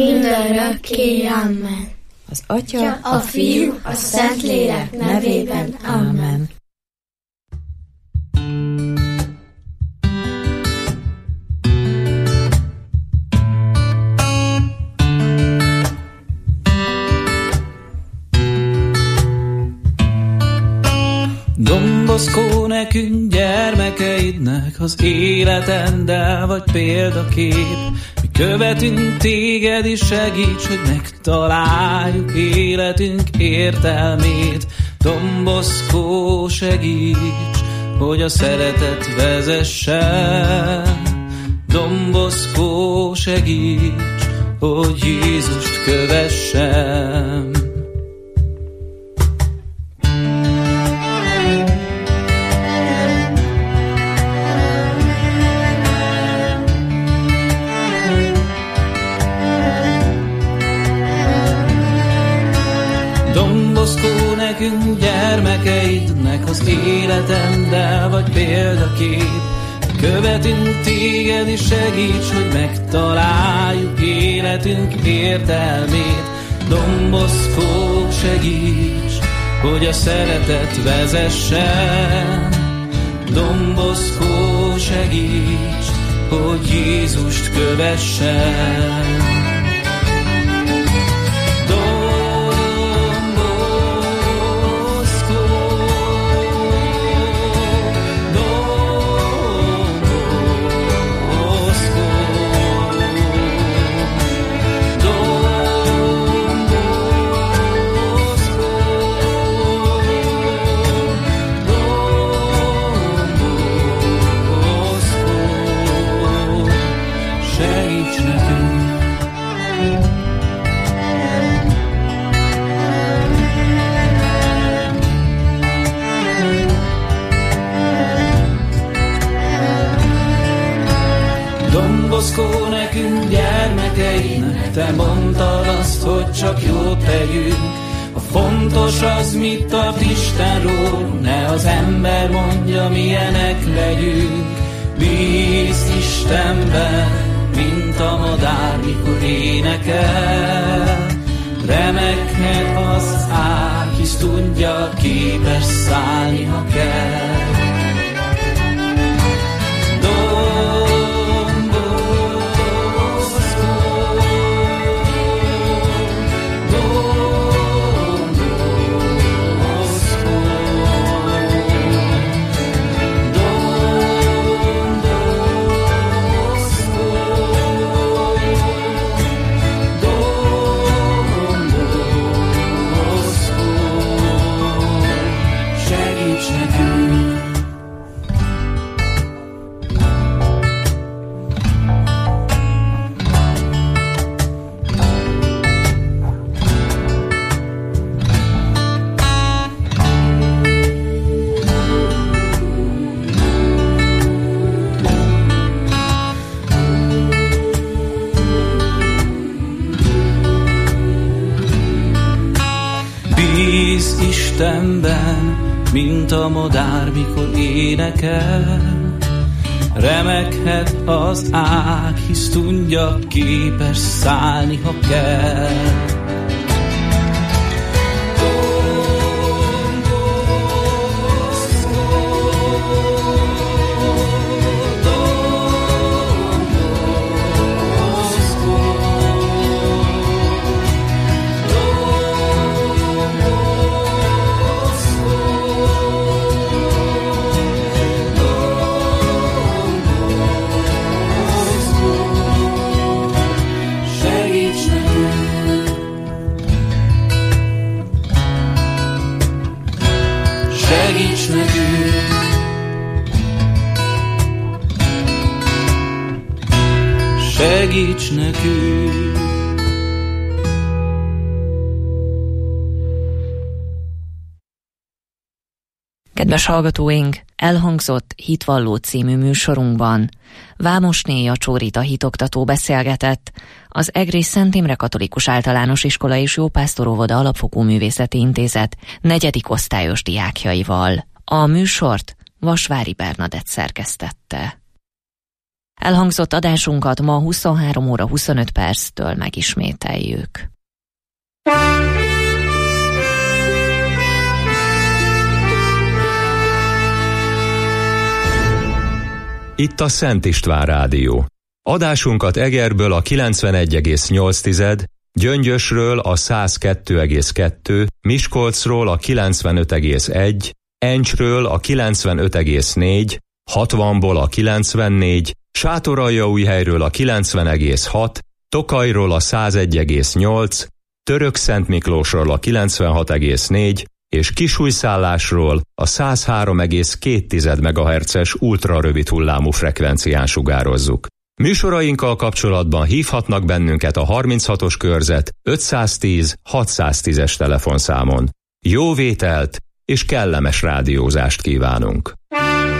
H: Mindörökké, amen.
I: Az Atya,
H: a Fiú, a Szentlélek nevében, amen.
L: Don Boszkó nekünk gyermek, az életeddel vagy példakép. Mi követünk téged, és segíts, hogy megtaláljuk életünk értelmét. Don Bosco, segíts, hogy a szeretet vezessen. Don Bosco, segíts, hogy Jézust kövessem. Don Bosco, nekünk gyermekeidnek az életeddel vagy példakép. Követünk téged, és segíts, hogy megtaláljuk életünk értelmét. Don Bosco, segíts, hogy a szeretet vezessen. Don Bosco, segíts, hogy Jézust kövessen. Don Bosco, nekünk gyermekeidnek te mondtad azt, hogy csak jót tegyünk. A fontos az, mit tart Istenről, ne az ember mondja, milyenek legyünk. Bízz Istenben, mint a madár, mikor énekel. Remeknek az ág, hisz tudja, képes szállni, ha kell. Bízz Istenben, mint a madár, mikor énekel. Remeghet az ág, hisz tudja, képes szállni, ha kell. Segíts nekünk, segíts nekünk.
F: Kedves hallgatóink, elhangzott Hitvalló című műsorunkban Vámosné Jacsó-Rita hitoktató beszélgetett az Egrész Szent Imre Katolikus Általános Iskola és Jópásztor-óvoda Alapfokú Művészeti Intézet negyedik osztályos diákjaival. A műsort Vasvári Bernadett szerkesztette. Elhangzott adásunkat ma huszonhárom óra huszonöt perctől megismételjük.
A: Itt a Szent István Rádió. Adásunkat Egerből a kilencvenegy egész nyolc, Gyöngyösről a száz kettő egész kettő, Miskolcról a kilencvenöt egész egy, Encsről a kilencvenöt egész négy, hatvanból a kilencvennégy, Sátoraljaújhelyről a kilencven egész hat, Tokajról a százegy egész nyolc, Törökszentmiklósról a kilencvenhat egész négy, és Kisújszállásról a száz három egész két megahertzes ultrarövid hullámú frekvencián sugározzuk. Műsorainkkal kapcsolatban hívhatnak bennünket a harminchatos körzet ötszáztíz hatszáztízes telefonszámon. Jó vételt és kellemes rádiózást kívánunk!